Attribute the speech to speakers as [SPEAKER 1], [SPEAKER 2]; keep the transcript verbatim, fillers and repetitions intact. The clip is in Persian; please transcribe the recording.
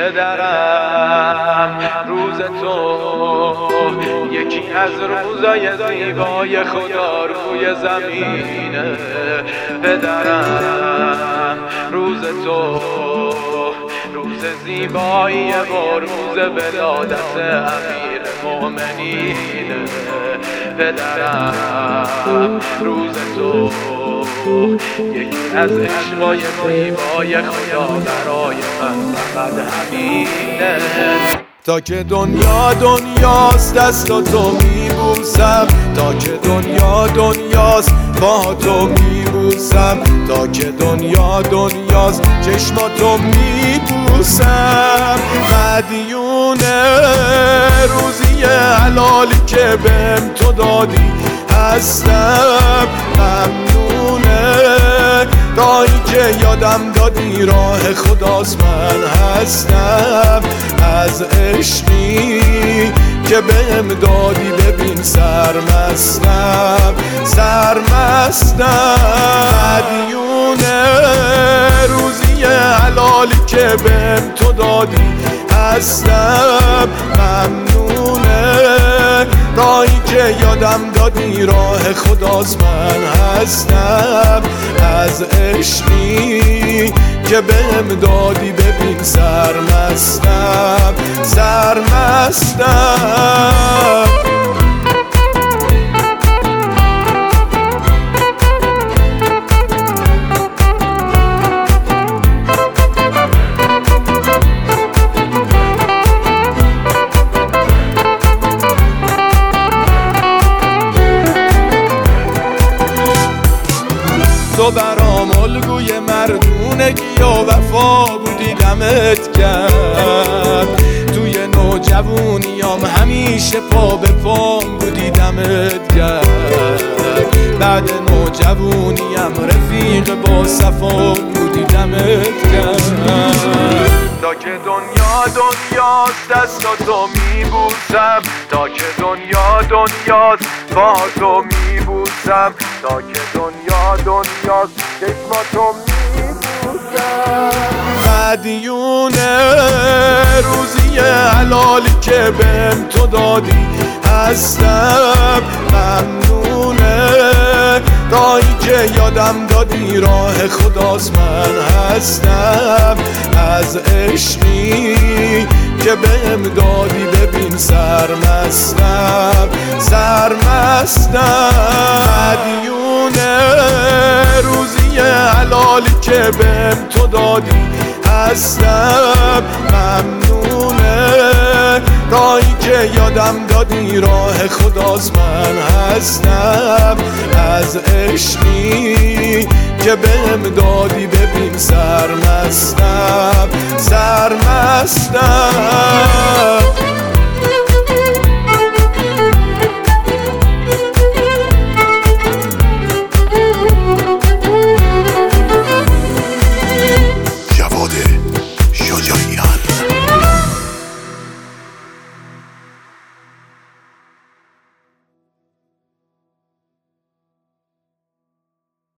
[SPEAKER 1] پدرم روز تو یکی از روزای زیبای خدا روی زمینه. پدرم روز تو روز زیبایی و روز ولادت امیر مومنینه. پدرم روز تو یکی از عشقای زیبای خدا برای من فقط همینه. تا که دنیا دنیاست دستاتو میبوسم، تا که دنیا دنیاست با تو میبوسم، تا که دنیا دنیاست چشماتو میبوسم. مدیونه روزی حلالی که بهم تو دادی هستم، ممنونه دایی که یادم دادی راه خداست. من هستم از عشقی که بهم دادی، ببین سرمستم سرمستم. مدیونه روزی حلالی که بهم تو دادی هستم، ممنونه دایی که یادم دادی راه خداست. من هستم از عشقی که بهم دادی، ببین سرمستم سرمستم. تو برام الگوی مردونگی و وفا بودی، دمت کرد. توی نوجوونیام همیشه پا به پام بودی، دمت کرد. بعد نوجوونیم رفیق با صفا بودی، دمت کرد. تا که دنیا دنیاست دستاتو میبوسم، تا که دنیا دنیاست با تو میبوسم، تا که دنیا دنیاست چشماتو میبوسم. مدیونه روزی حلالی که بهم تو دادی هستم، ممنونه دایی که یادم دادی راه خداست. من هستم از عشقی که بهم دادی، ببین سرمستم سرمستم. مدیونه روزی حلالی که بهم تو دادی هستم، ممنونه دایی که یادم دادی راه خداست. من هستم از عشقی که بهم دادی، ببین سرمستم سرمستم.